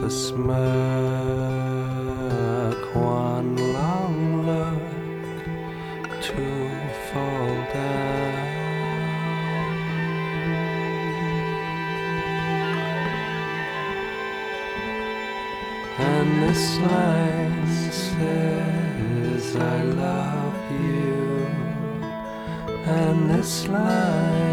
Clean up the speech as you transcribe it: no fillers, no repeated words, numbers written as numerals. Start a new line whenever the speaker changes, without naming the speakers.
a smirk, one long look to fall down. And this line says I love you, and this line